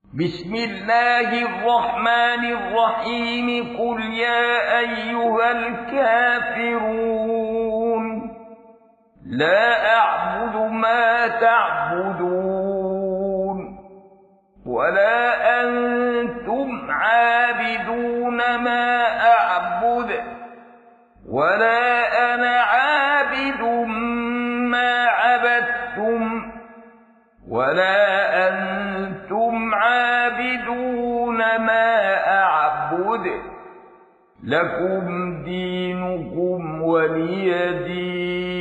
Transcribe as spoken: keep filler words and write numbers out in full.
بسم الله الرحمن الرحيم قل يا أيها الكافرون لا أعبد ما تعبدون ولا أنتم عابدون ما أعبد ولا أنا عابد ما عبدتم ولا أنتم عابدون ما أعبد لكم دينكم ولي دين.